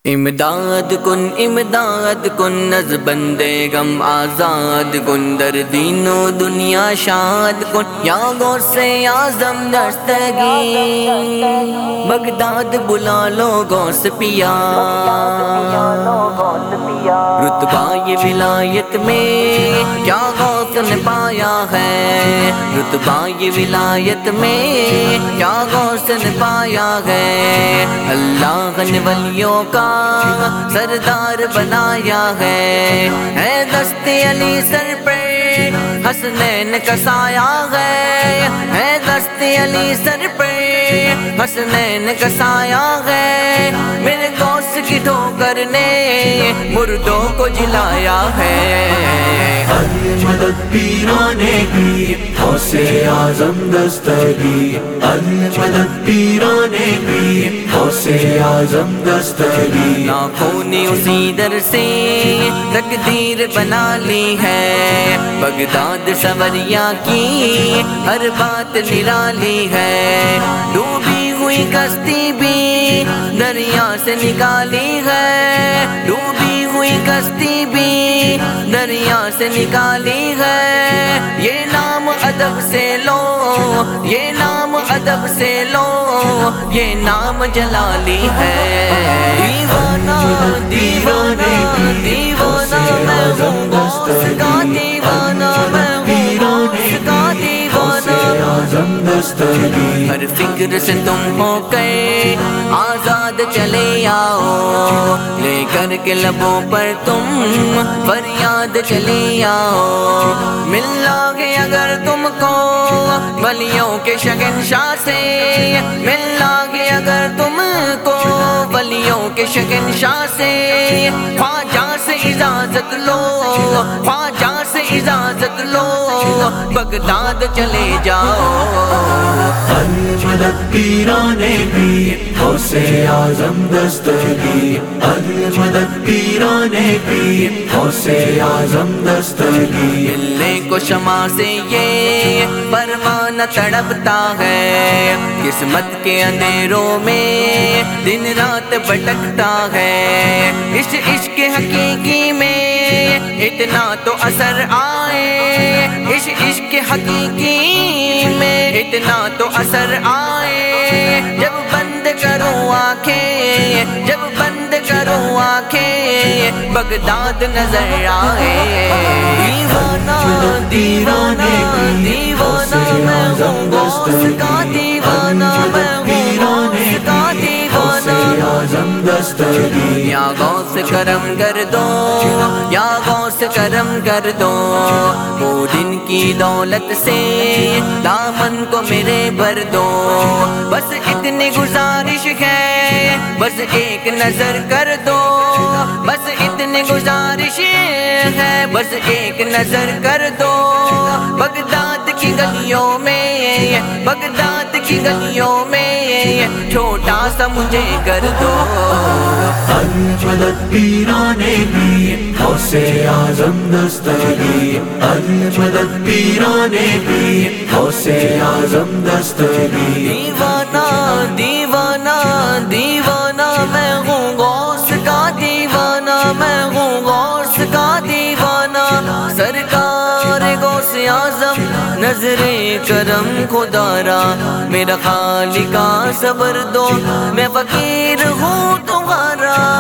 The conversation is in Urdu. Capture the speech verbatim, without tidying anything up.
امداد کن امداد کن از بندے غم آزاد کن، در دین و دنیا شاد کن، یا غوث اعظم دستگیر بغداد بلا لو غوث پیا، رتبہ یہ ولایت میں کیا غوث نے پایا ہے، رتبہ یہ ولایت میں کیا غوث نے پایا ہے، اللہ نے ولیوں کا سردار بنایا ہے، ہے دست علی سر پہ حسنین کا سایہ ہے، ہے دست علی سر پہ حسنین کا سایہ ہے، میرے غوث کی ٹھوکر نے مردوں کو جلایا ہے۔ مدد پیرانے کی غوث اعظم دستگیر، المدد پیرانے کی غوث اعظم دستگیر، آنکھوں نے اسی در سے تقدیر بنا لی ہے، بغداد سوریا کی ہر بات نرالی ہے، ڈوبی ہوئی کشتی بھی دریا سے نکالی ہے، ڈوبی ہوئی کشتی بھی دریا سے نکالی ہے، یہ نام ادب سے لو، یہ نام ادب سے لو، یہ نام جلالی ہے۔ دیوانہ دیوانہ دیوانہ میں ہوں غوث کا، دیوانہ میں ہوں غوث کا، دیوانہ ہر فکر سے تم ہو گئے آزاد، چلے آؤ لے کر کے لبوں پر تم فریاد، چلے آؤ مل لاگے اگر تم کو ولیوں کے شہنشاہ سے، مل لاگے اگر تم کو ولیوں کے شہنشاہ سے، خواجہ سے اجازت لو، خواجہ سے اجازت لو، بغداد چلے جاؤ۔ المدد پیرانے کی غوث اعظم دستگیر، المدد پیرانے کی غوث اعظم دستگیر، ملنے کو شمع سے یہ پروانہ تڑپتا ہے، قسمت کے اندھیروں میں دن رات بھٹکتا ہے، اس عشق حقیقی میں اتنا تو اثر آئے، اس عشق حقیقی میں اتنا تو اثر آئے، جب بند کرو آنکھیں، جب بند کرو آنکھیں بغداد نظر آئے۔ دیوانہ دیوانہ دیوانہ میں ہوں غوث کا، دیوانہ میں ہوں غوث کا، دیوانہ یا غوث کرم کر دو، یا غوث کرم کر دو، وہ دن کی دولت سے دامن کو میرے بھر دو، بس اتنی گزارش ہے، بس ایک نظر کر دو، بس اتنی گزارش ہے، بس ایک نظر کر دو، بغداد کی گلیوں میں، بغداد کی گلیوں میں چھوٹا سا مجھے کر دو۔ المدد پیرانے کی غوث اعظم دستگیر، المدد پیرانے کی غوث اعظم دستگیر، دیوانہ دیوانہ دیوانہ میں ہوں غوث کا، دیوانہ میں ہوں غوث کا، دیوانہ سرکار غوث اعظم نظر کرم خدا را، میرا خالقہ صبر دو، میں فقیر ہوں تمہارا۔